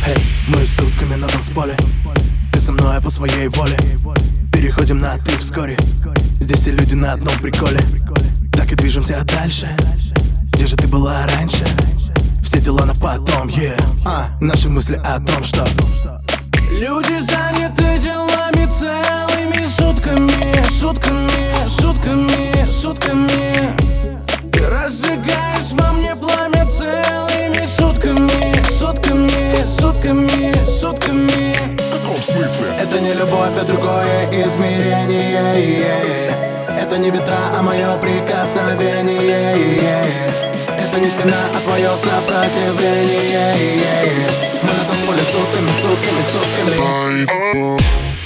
Эй, мы сутками на танцполе. Ты со мной по своей воле. Переходим на ты вскоре. Здесь все люди на одном приколе. Так и движемся дальше. Где же ты была раньше? Все дела на потом, наши мысли о том, что люди заняты делами целыми сутками, сутками, сутками, сутками. Ты разжигаешь во мне пламя целыми сутками, сутками, сутками, сутками. В каком смысле? это не любовь, а другое измерение. Это не ветра, а мое прикосновение. Это не стена, а твое сопротивление. Мы на танцполе сутками, сутками, сутками.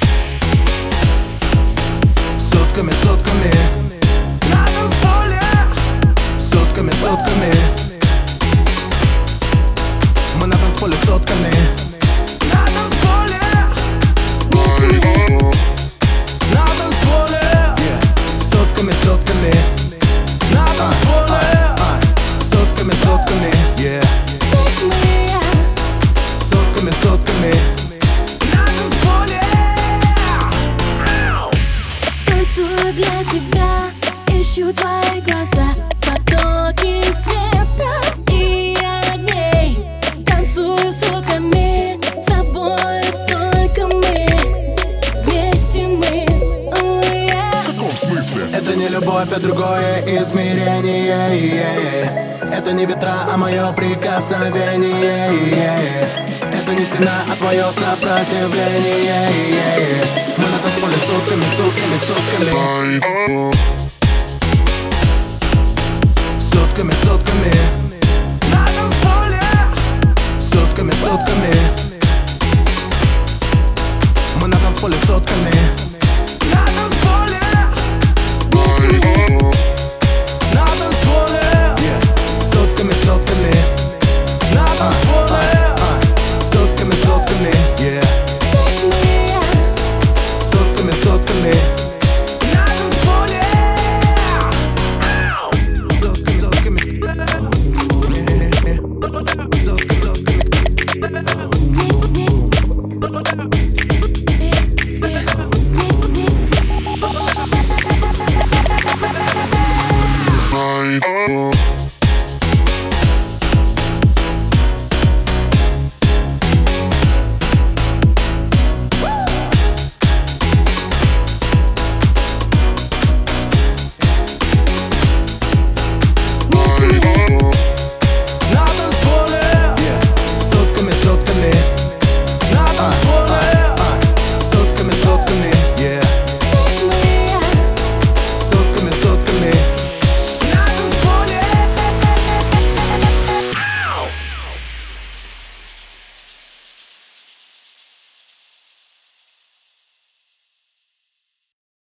Сутками, сутками. На танцполе. Сутками, сутками. Мы на танцполе сутками. На танцполе. На танцполе. Сутками, сутками. На танцполе. Сутками, сутками. Сутками, сутками. На танцполе. Танцую для тебя, ищу твои глаза, потоки света и огней. Танцую сутками, с тобой только мы, вместе мы. В каком смысле? Это не любовь, а другое измерение. Это не ветра, а мое прикосновение. Это не стена, а твое сопротивление. Мы на танцполе сутками, сутками, сутками. Сутками, сутками.